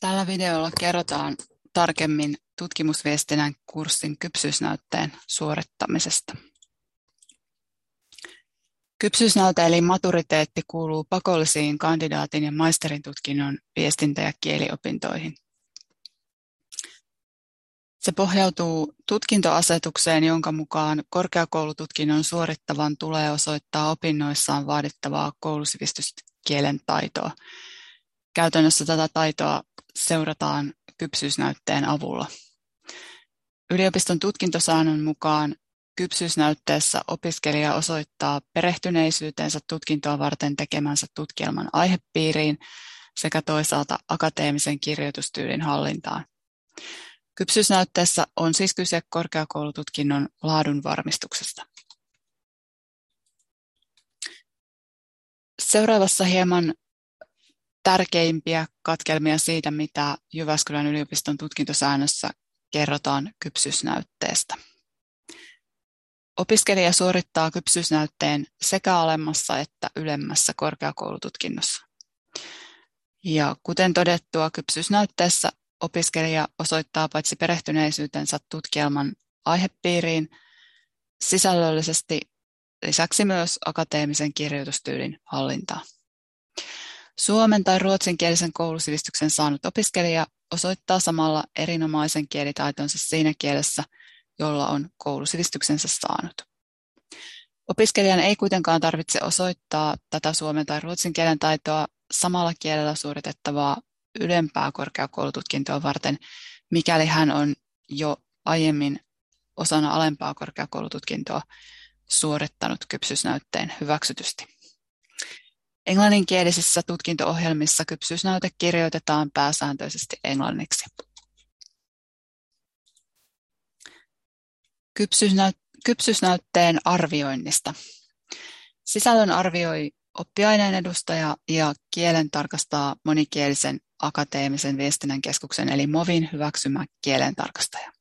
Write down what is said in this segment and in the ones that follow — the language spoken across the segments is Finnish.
Tällä videolla kerrotaan tarkemmin tutkimusviestinnän kurssin kypsyysnäytteen suorittamisesta. Kypsyysnäyte eli maturiteetti kuuluu pakollisiin kandidaatin ja maisterin tutkinnon viestintä- ja kieliopintoihin. Se pohjautuu tutkintoasetukseen, jonka mukaan korkeakoulututkinnon suorittavan tulee osoittaa opinnoissaan vaadittavaa koulusivistyskielen taitoa. Käytännössä tätä taitoa seurataan kypsyysnäytteen avulla. Yliopiston tutkintosäännön mukaan kypsyysnäytteessä opiskelija osoittaa perehtyneisyytensä tutkintoa varten tekemänsä tutkielman aihepiiriin sekä toisaalta akateemisen kirjoitustyylin hallintaan. Kypsyysnäytteessä on siis kyse korkeakoulututkinnon laadun varmistuksesta. Seuraavassa hieman tärkeimpiä katkelmia siitä, mitä Jyväskylän yliopiston tutkintosäännössä kerrotaan kypsyysnäytteestä. Opiskelija suorittaa kypsyysnäytteen sekä alemmassa että ylemmässä korkeakoulututkinnossa. Ja kuten todettua, kypsyysnäytteessä opiskelija osoittaa paitsi perehtyneisyytensä tutkielman aihepiiriin sisällöllisesti lisäksi myös akateemisen kirjoitustyylin hallintaa. Suomen tai ruotsinkielisen koulusivistyksen saanut opiskelija osoittaa samalla erinomaisen kielitaitonsa siinä kielessä, jolla on koulusivistyksensä saanut. Opiskelijan ei kuitenkaan tarvitse osoittaa tätä suomen tai ruotsin kielen taitoa samalla kielellä suoritettavaa ylempää korkeakoulututkintoa varten, mikäli hän on jo aiemmin osana alempaa korkeakoulututkintoa suorittanut kypsyysnäytteen hyväksytysti. Englanninkielisissä tutkinto-ohjelmissa kypsyysnäyte kirjoitetaan pääsääntöisesti englanniksi. Kypsyysnäytteen arvioinnista. Sisällön arvioi oppiaineen edustaja ja kielen tarkastaa monikielisen akateemisen viestinnän keskuksen eli MOVin hyväksymä kielentarkastaja.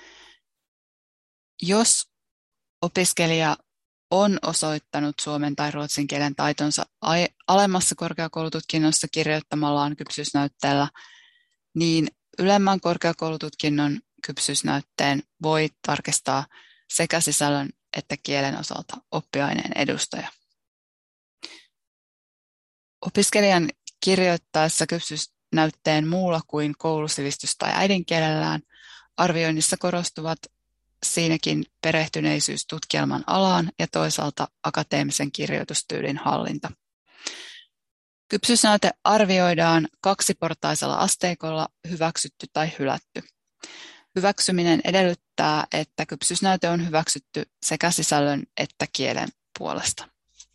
Jos opiskelija on osoittanut suomen tai ruotsin kielen taitonsa alemmassa korkeakoulututkinnossa kirjoittamallaan kypsyysnäytteellä, niin ylemmän korkeakoulututkinnon kypsyysnäytteen voi tarkistaa sekä sisällön että kielen osalta oppiaineen edustaja. Opiskelijan kirjoittaessa kypsyysnäytteen muulla kuin koulusivistys- tai äidinkielellään arvioinnissa korostuvat siinäkin perehtyneisyys tutkielman alaan ja toisaalta akateemisen kirjoitustyylin hallinta. Kypsyysnäyte arvioidaan kaksiportaisella asteikolla hyväksytty tai hylätty. Hyväksyminen edellyttää, että kypsyysnäyte on hyväksytty sekä sisällön että kielen puolesta.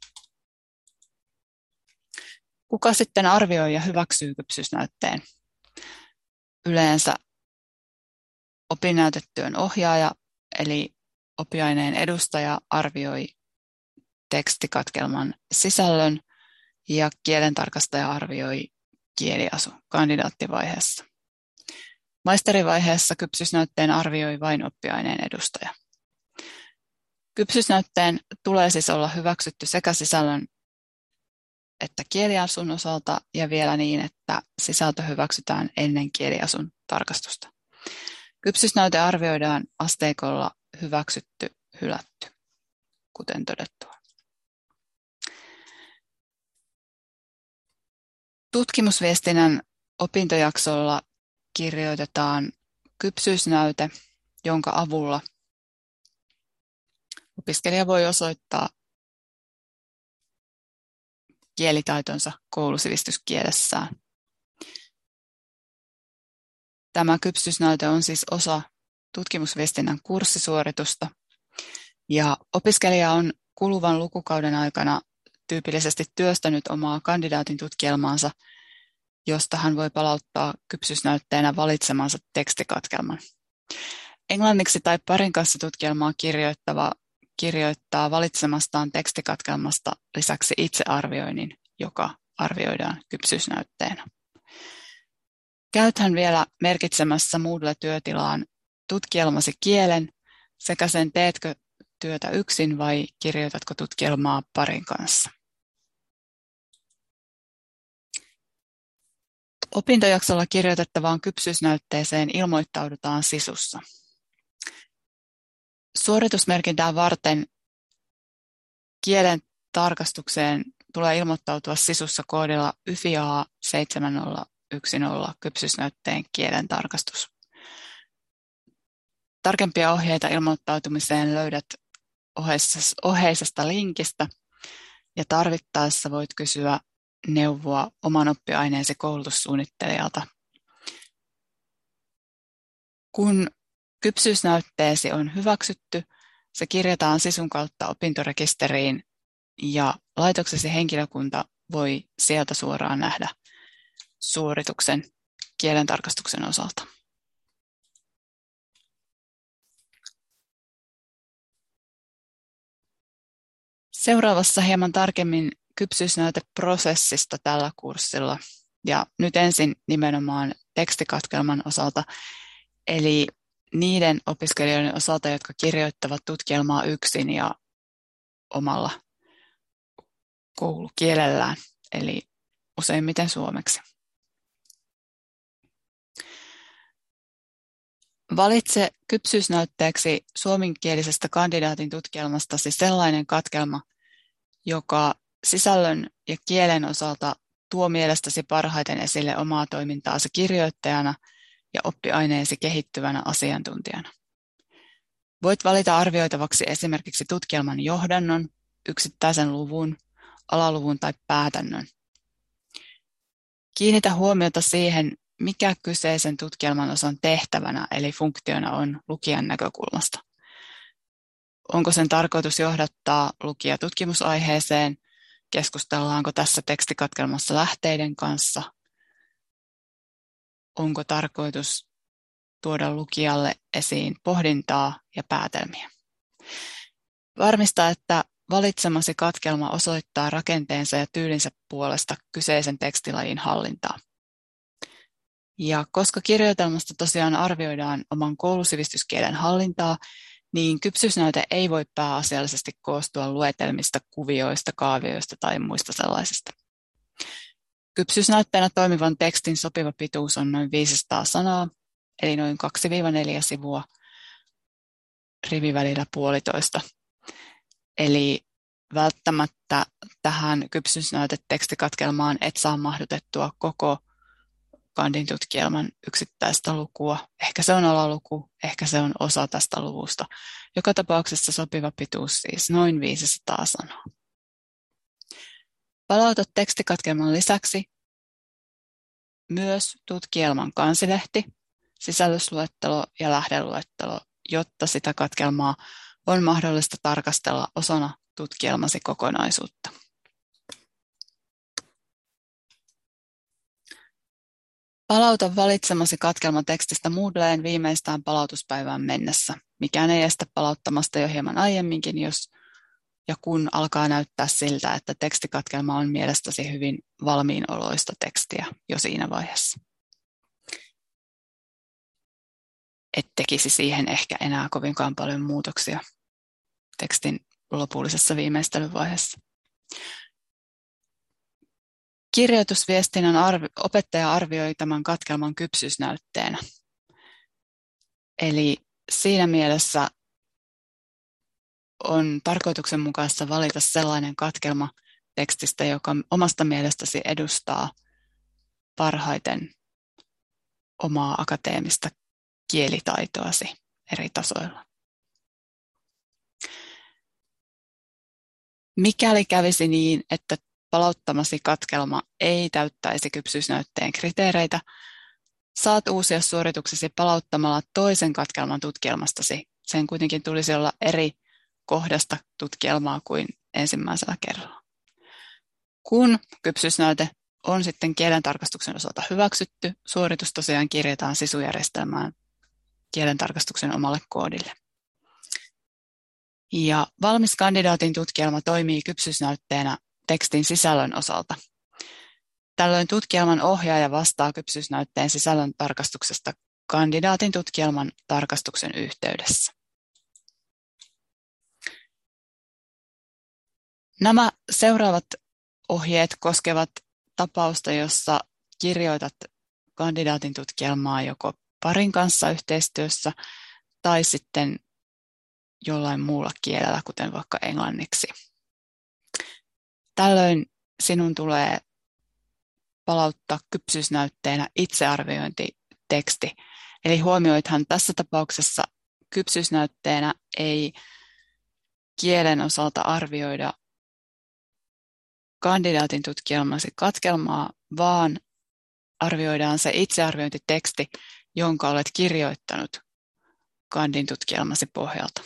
Kuka sitten arvioi ja hyväksyy kypsyysnäytteen? Yleensä opinnäytetyön ohjaaja eli oppiaineen edustaja arvioi tekstikatkelman sisällön ja kielentarkastaja arvioi kieliasu kandidaattivaiheessa. Maisterivaiheessa kypsyysnäytteen arvioi vain oppiaineen edustaja. Kypsyysnäytteen tulee siis olla hyväksytty sekä sisällön että kieliasun osalta ja vielä niin, että sisältö hyväksytään ennen kieliasun tarkastusta. Kypsyysnäyte arvioidaan asteikolla hyväksytty, hylätty, kuten todettua. Tutkimusviestinnän opintojaksolla kirjoitetaan kypsyysnäyte, jonka avulla opiskelija voi osoittaa kielitaitonsa koulusivistyskielessään. Tämä kypsyysnäyte on siis osa tutkimusviestinnän kurssisuoritusta ja opiskelija on kuluvan lukukauden aikana tyypillisesti työstänyt omaa kandidaatin tutkielmaansa, josta hän voi palauttaa kypsyysnäytteenä valitsemansa tekstikatkelman. Englanniksi tai parin kanssa tutkielmaa kirjoittava kirjoittaa valitsemastaan tekstikatkelmasta lisäksi itsearvioinnin, joka arvioidaan kypsyysnäytteenä. Käythän vielä merkitsemässä Moodle-työtilaan tutkielmasi kielen sekä sen teetkö työtä yksin vai kirjoitatko tutkielmaa parin kanssa. Opintojaksolla kirjoitettavaan kypsyysnäytteeseen ilmoittaudutaan SISUssa. Suoritusmerkintää varten kielen tarkastukseen tulee ilmoittautua SISUssa koodilla YFIA 7010 kypsyysnäytteen kielen tarkastus. Tarkempia ohjeita ilmoittautumiseen löydät oheisesta linkistä ja tarvittaessa voit kysyä neuvoa oman oppiaineesi koulutussuunnittelijalta. Kun kypsyysnäytteesi on hyväksytty, se kirjataan SISUn kautta opintorekisteriin ja laitoksesi henkilökunta voi sieltä suoraan nähdä suorituksen kielen tarkastuksen osalta. Seuraavassa hieman tarkemmin kypsyysnäyteprosessista tällä kurssilla. Ja nyt ensin nimenomaan tekstikatkelman osalta, eli niiden opiskelijoiden osalta, jotka kirjoittavat tutkielmaa yksin ja omalla koulukielellään, eli useimmiten suomeksi. Valitse kypsyysnäytteeksi suomenkielisestä kandidaatin tutkielmastasi sellainen katkelma, joka sisällön ja kielen osalta tuo mielestäsi parhaiten esille omaa toimintaasi kirjoittajana ja oppiaineesi kehittyvänä asiantuntijana. Voit valita arvioitavaksi esimerkiksi tutkielman johdannon, yksittäisen luvun, alaluvun tai päätännön. Kiinnitä huomiota siihen, mikä kyseisen tutkielman osan tehtävänä eli funktiona on lukijan näkökulmasta. Onko sen tarkoitus johdattaa lukija tutkimusaiheeseen? Keskustellaanko tässä tekstikatkelmassa lähteiden kanssa? Onko tarkoitus tuoda lukijalle esiin pohdintaa ja päätelmiä? Varmista, että valitsemasi katkelma osoittaa rakenteensa ja tyylinsä puolesta kyseisen tekstilajin hallintaa. Ja koska kirjoitelmasta tosiaan arvioidaan oman koulusivistyskielen hallintaa, niin kypsyysnäyte ei voi pääasiallisesti koostua luetelmista, kuvioista, kaavioista tai muista sellaisista. Kypsyysnäytteenä toimivan tekstin sopiva pituus on noin 500 sanaa, eli noin 2-4 sivua, rivivälillä 1,5. Eli välttämättä tähän kypsyysnäytetekstikatkelmaan et saa mahdutettua koko kandin tutkielman yksittäistä lukua. Ehkä se on alaluku, ehkä se on osa tästä luvusta. Joka tapauksessa sopiva pituus siis noin 500 sanaa. Palauta tekstikatkelman lisäksi myös tutkielman kansilehti, sisällysluettelo ja lähdeluettelo, jotta sitä katkelmaa on mahdollista tarkastella osana tutkielmasi kokonaisuutta. Palauta valitsemasi katkelma tekstistä Moodleen viimeistään palautuspäivään mennessä. Mikään ei estä palauttamasta jo hieman aiemminkin, jos ja kun alkaa näyttää siltä, että tekstikatkelma on mielestäsi hyvin valmiinoloista tekstiä jo siinä vaiheessa. Et tekisi siihen ehkä enää kovinkaan paljon muutoksia tekstin lopullisessa viimeistelyvaiheessa. Kirjoitusviestinnän opettaja arvioi tämän katkelman kypsyysnäytteenä. Eli siinä mielessä on tarkoituksenmukaista valita sellainen katkelma tekstistä, joka omasta mielestäsi edustaa parhaiten omaa akateemista kielitaitoasi eri tasoilla. Mikäli kävisi niin, että palauttamasi katkelma ei täyttäisi kypsyysnäytteen kriteereitä, saat uusia suorituksesi palauttamalla toisen katkelman tutkielmastasi. Sen kuitenkin tulisi olla eri kohdasta tutkielmaa kuin ensimmäisellä kerralla. Kun kypsyysnäyte on sitten kielentarkastuksen osalta hyväksytty, suoritus tosiaan kirjataan SISU-järjestelmään kielentarkastuksen omalle koodille. Ja valmis kandidaatin tutkielma toimii kypsyysnäytteenä tekstin sisällön osalta. Tällöin tutkielman ohjaaja vastaa kypsyysnäytteen sisällön tarkastuksesta kandidaatin tutkielman tarkastuksen yhteydessä. Nämä seuraavat ohjeet koskevat tapausta, jossa kirjoitat kandidaatin tutkielmaa joko parin kanssa yhteistyössä tai sitten jollain muulla kielellä, kuten vaikka englanniksi. Tällöin sinun tulee palauttaa kypsyysnäytteenä itsearviointiteksti. Eli huomioithan tässä tapauksessa kypsyysnäytteenä ei kielen osalta arvioida kandidaatin tutkielmasi katkelmaa, vaan arvioidaan se itsearviointiteksti, jonka olet kirjoittanut kandin tutkielmasi pohjalta.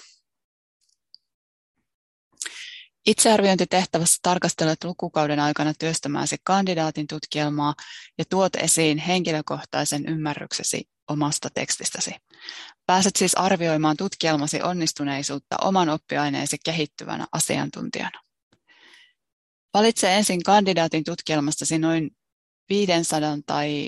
Itsearviointitehtävässä tarkastelet lukukauden aikana työstämääsi kandidaatin tutkielmaa ja tuot esiin henkilökohtaisen ymmärryksesi omasta tekstistäsi. Pääset siis arvioimaan tutkielmasi onnistuneisuutta oman oppiaineesi kehittyvänä asiantuntijana. Valitse ensin kandidaatin tutkielmastasi noin 500 tai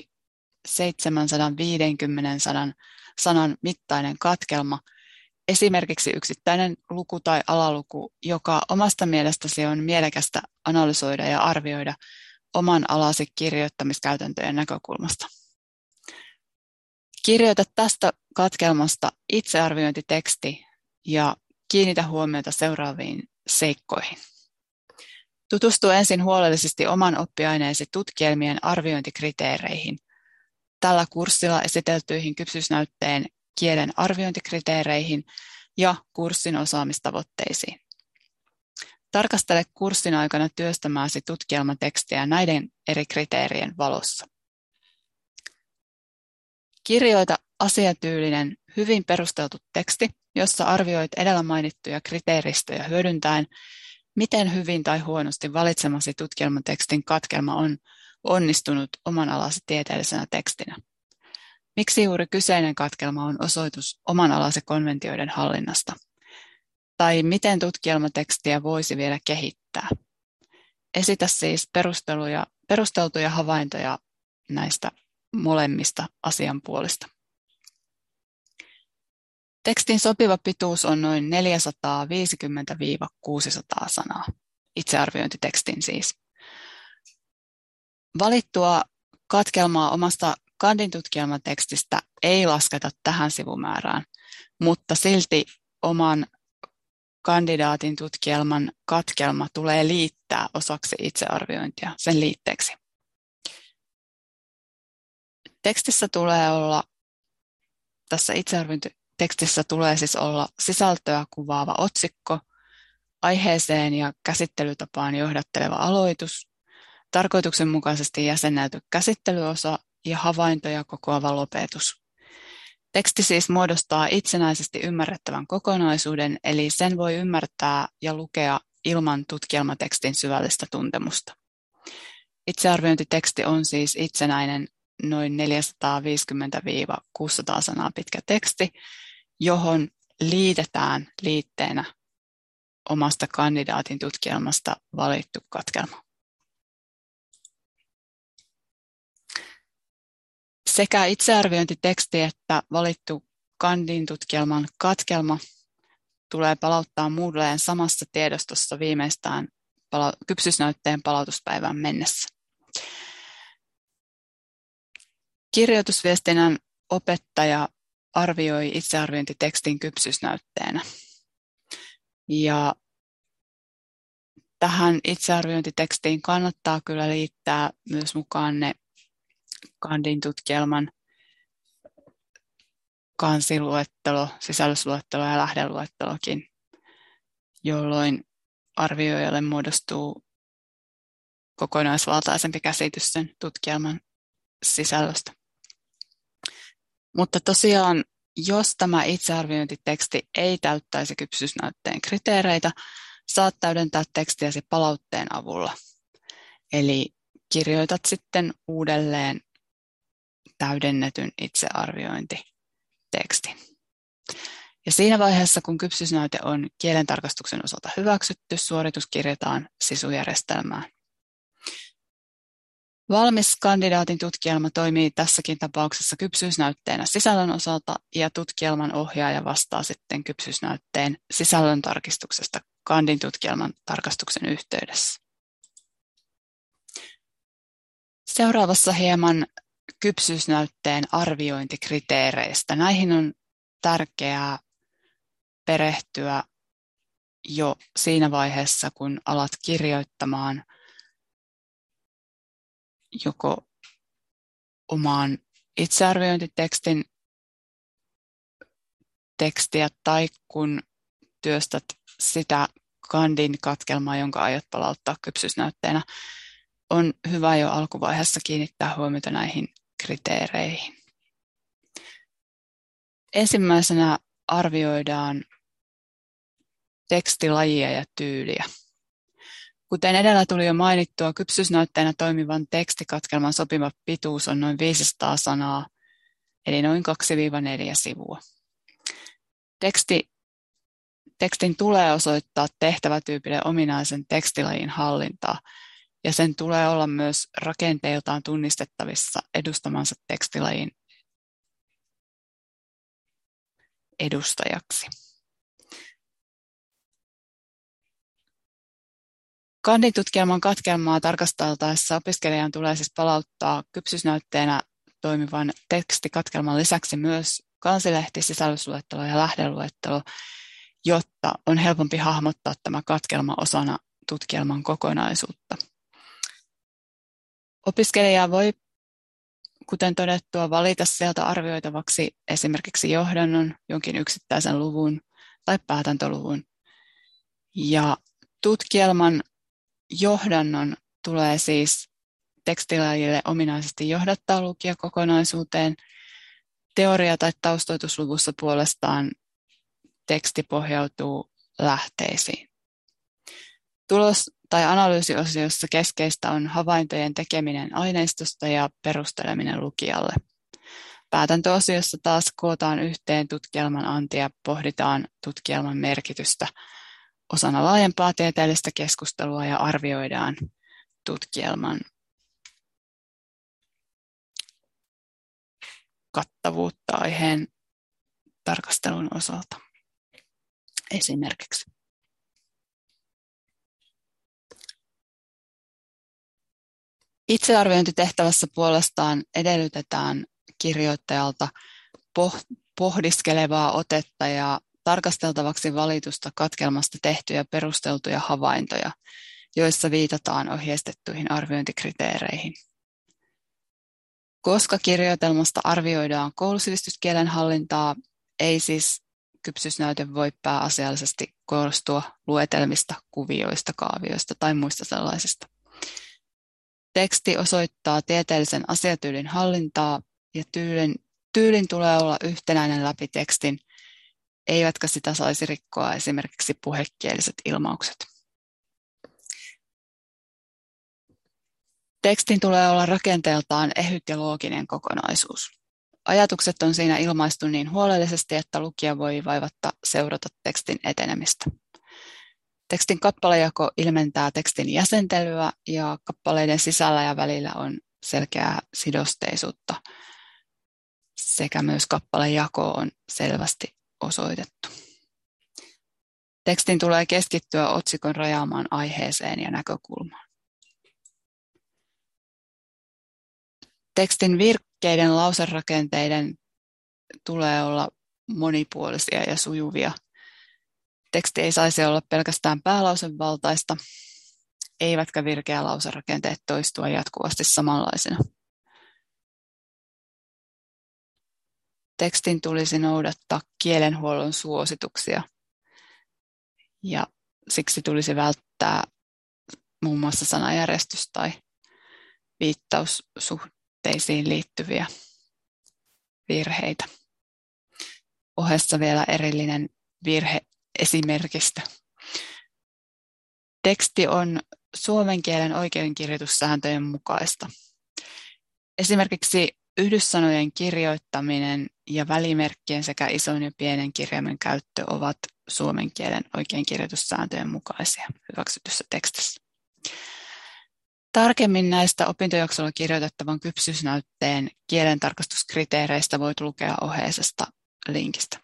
750 sanan mittainen katkelma, esimerkiksi yksittäinen luku tai alaluku, joka omasta mielestäsi on mielekästä analysoida ja arvioida oman alasi kirjoittamiskäytäntöjen näkökulmasta. Kirjoita tästä katkelmasta itsearviointiteksti ja kiinnitä huomiota seuraaviin seikkoihin. Tutustu ensin huolellisesti oman oppiaineesi tutkielmien arviointikriteereihin. Tällä kurssilla esiteltyihin kypsyysnäytteen kielen arviointikriteereihin ja kurssin osaamistavoitteisiin. Tarkastele kurssin aikana työstämääsi tutkielmatekstiä näiden eri kriteerien valossa. Kirjoita asiatyylinen, hyvin perusteltu teksti, jossa arvioit edellä mainittuja kriteeristöjä hyödyntäen, miten hyvin tai huonosti valitsemasi tutkielmatekstin katkelma on onnistunut oman alasi tieteellisenä tekstinä. Miksi juuri kyseinen katkelma on osoitus oman alasi konventioiden hallinnasta? Tai miten tutkielmatekstiä voisi vielä kehittää? Esitä siis perusteltuja havaintoja näistä molemmista asianpuolista. Tekstin sopiva pituus on noin 450-600 sanaa, itsearviointitekstin siis. Valittua katkelmaa omasta kandin tutkielmatekstistä ei lasketa tähän sivumäärään, mutta silti oman kandidaatin tutkielman katkelma tulee liittää osaksi itsearviointia sen liitteeksi. Tässä itsearviointitekstissä tulee siis olla sisältöä kuvaava otsikko, aiheeseen ja käsittelytapaan johdatteleva aloitus, tarkoituksenmukaisesti jäsennelty käsittelyosa ja havaintoja kokoava lopetus. Teksti siis muodostaa itsenäisesti ymmärrettävän kokonaisuuden, eli sen voi ymmärtää ja lukea ilman tutkielmatekstin syvällistä tuntemusta. Itsearviointiteksti on siis itsenäinen noin 450-600 sanaa pitkä teksti, johon liitetään liitteenä omasta kandidaatin tutkielmasta valittu katkelma. Sekä itsearviointiteksti että valittu kandin tutkielman katkelma tulee palauttaa Moodleen samassa tiedostossa viimeistään kypsyysnäytteen palautuspäivään mennessä. Kirjoitusviestinnän opettaja arvioi itsearviointitekstin kypsyysnäytteenä. Ja tähän itsearviointitekstiin kannattaa kyllä liittää myös mukaan ne kandin tutkielman kansiluettelo, sisällysluettelo ja lähdeluettelokin, jolloin arvioijalle muodostuu kokonaisvaltaisempi käsitys sen tutkielman sisällöstä. Mutta tosiaan, jos tämä itsearviointiteksti ei täyttäisi kypsyysnäytteen kriteereitä, saat täydentää tekstiäsi palautteen avulla. Eli kirjoitat sitten uudelleen täydennetyn itsearviointitekstin. Ja siinä vaiheessa, kun kypsyysnäyte on kielentarkastuksen osalta hyväksytty, suoritus kirjataan SISU-järjestelmään. Valmis kandidaatin tutkielma toimii tässäkin tapauksessa kypsyysnäytteenä sisällön osalta ja tutkielman ohjaaja vastaa sitten kypsyysnäytteen sisällön tarkistuksesta kandin tutkielman tarkastuksen yhteydessä. Seuraavassa hieman kypsyysnäytteen arviointikriteereistä. Näihin on tärkeää perehtyä jo siinä vaiheessa, kun alat kirjoittamaan joko omaan itsearviointitekstin tekstiä tai kun työstät sitä kandin katkelmaa, jonka aiot palauttaa kypsyysnäytteenä. On hyvä jo alkuvaiheessa kiinnittää huomiota näihin kriteereihin. Ensimmäisenä arvioidaan tekstilajia ja tyyliä. Kuten edellä tuli jo mainittua, kypsyysnäytteenä toimivan tekstikatkelman sopiva pituus on noin 500 sanaa, eli noin 2-4 sivua. Tekstin tulee osoittaa tehtävätyypille ominaisen tekstilajin hallintaa, ja sen tulee olla myös rakenteiltaan tunnistettavissa edustamansa tekstilajin edustajaksi. Kanditutkielman katkelmaa tarkasteltaessa opiskelijan tulee siis palauttaa kypsyysnäytteenä toimivan tekstikatkelman lisäksi myös kansilehti, sisällysluettelo ja lähdeluettelo, jotta on helpompi hahmottaa tämä katkelma osana tutkielman kokonaisuutta. Opiskelija voi, kuten todettua, valita sieltä arvioitavaksi esimerkiksi johdannon, jonkin yksittäisen luvun tai päätänteluvun. Ja tutkielman johdannon tulee siis tekstilajille ominaisesti johdattaa lukija kokonaisuuteen. Teoria- tai taustoitusluvussa puolestaan teksti pohjautuu lähteisiin. Tulos- tai analyysiosiossa keskeistä on havaintojen tekeminen aineistosta ja perusteleminen lukijalle. Päätäntöosiossa taas kootaan yhteen tutkielman anti ja pohditaan tutkielman merkitystä osana laajempaa tieteellistä keskustelua ja arvioidaan tutkielman kattavuutta aiheen tarkastelun osalta esimerkiksi. Itsearviointitehtävässä puolestaan edellytetään kirjoittajalta pohdiskelevaa otetta ja tarkasteltavaksi valitusta katkelmasta tehtyjä perusteltuja havaintoja, joissa viitataan ohjeistettuihin arviointikriteereihin. Koska kirjoitelmasta arvioidaan koulusivistyskielen hallintaa, ei siis kypsyysnäyte voi pääasiallisesti koostua luetelmista, kuvioista, kaavioista tai muista sellaisista. Teksti osoittaa tieteellisen asiatyylin hallintaa ja tyylin tulee olla yhtenäinen läpi tekstin, eivätkä sitä saisi rikkoa esimerkiksi puhekieliset ilmaukset. Tekstin tulee olla rakenteeltaan ehyt ja looginen kokonaisuus. Ajatukset on siinä ilmaistu niin huolellisesti, että lukija voi vaivatta seurata tekstin etenemistä. Tekstin kappalejako ilmentää tekstin jäsentelyä ja kappaleiden sisällä ja välillä on selkeää sidosteisuutta sekä myös kappalejako on selvästi osoitettu. Tekstin tulee keskittyä otsikon rajaamaan aiheeseen ja näkökulmaan. Tekstin virkkeiden lauserakenteiden tulee olla monipuolisia ja sujuvia. Teksti ei saisi olla pelkästään päälausevaltaista, eivätkä virkeä lauserakenteet toistua jatkuvasti samanlaisena. Tekstin tulisi noudattaa kielenhuollon suosituksia ja siksi tulisi välttää muun muassa sanajärjestys- tai viittaussuhteisiin liittyviä virheitä. Ohessa vielä erillinen virheesimerkistö. Teksti on suomen kielen oikeinkirjoitussääntöjen mukaista. Esimerkiksi yhdyssanojen kirjoittaminen ja välimerkkien sekä ison ja pienen kirjaimen käyttö ovat suomen kielen oikeinkirjoitussääntöjen mukaisia hyväksytyssä tekstissä. Tarkemmin näistä opintojaksolla kirjoitettavan kypsyysnäytteen kielentarkastuskriteereistä voit lukea oheisesta linkistä.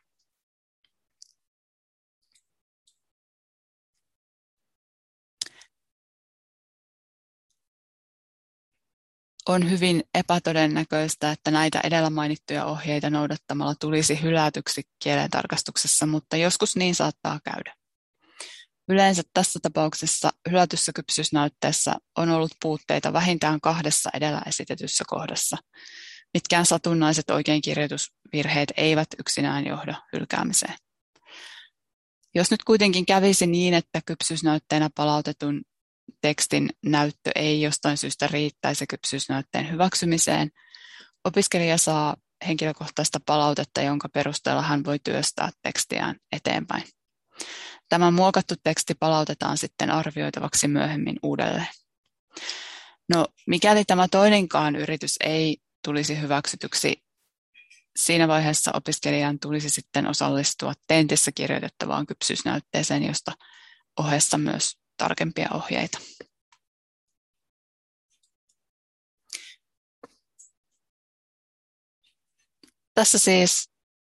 On hyvin epätodennäköistä, että näitä edellä mainittuja ohjeita noudattamalla tulisi hylätyksi kielentarkastuksessa, mutta joskus niin saattaa käydä. Yleensä tässä tapauksessa hylätyssä kypsyysnäytteessä on ollut puutteita vähintään 2 edellä esitetyssä kohdassa. Mitkään satunnaiset oikeinkirjoitusvirheet eivät yksinään johda hylkäämiseen. Jos nyt kuitenkin kävisi niin, että kypsyysnäytteenä palautetun tekstin näyttö ei jostain syystä riittäisi kypsyysnäytteen hyväksymiseen, opiskelija saa henkilökohtaista palautetta, jonka perusteella hän voi työstää tekstiään eteenpäin. Tämä muokattu teksti palautetaan sitten arvioitavaksi myöhemmin uudelleen. No, mikäli tämä toinenkaan yritys ei tulisi hyväksytyksi, siinä vaiheessa opiskelijan tulisi sitten osallistua tentissä kirjoitettavaan kypsyysnäytteeseen, josta ohessa myös tarkempia ohjeita. Tässä siis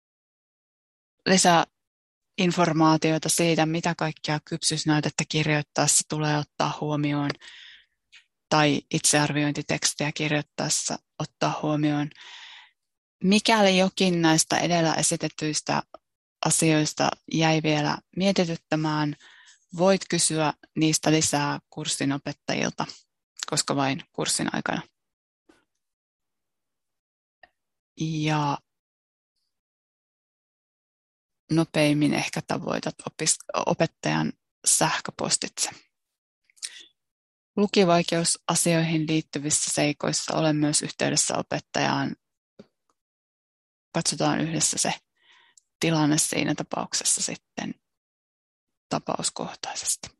lisää informaatiota siitä, mitä kaikkea kypsyysnäytettä kirjoittaessa tulee ottaa huomioon tai itsearviointitekstiä kirjoittaessa ottaa huomioon. Mikäli jokin näistä edellä esitetyistä asioista jäi vielä mietityttämään, voit kysyä niistä lisää kurssin opettajilta, koska vain kurssin aikana. Ja nopeimmin ehkä tavoitat opettajan sähköpostitse. Lukivaikeusasioihin liittyvissä seikoissa olen myös yhteydessä opettajaan. Katsotaan yhdessä se tilanne siinä tapauksessa sitten tapauskohtaisesti.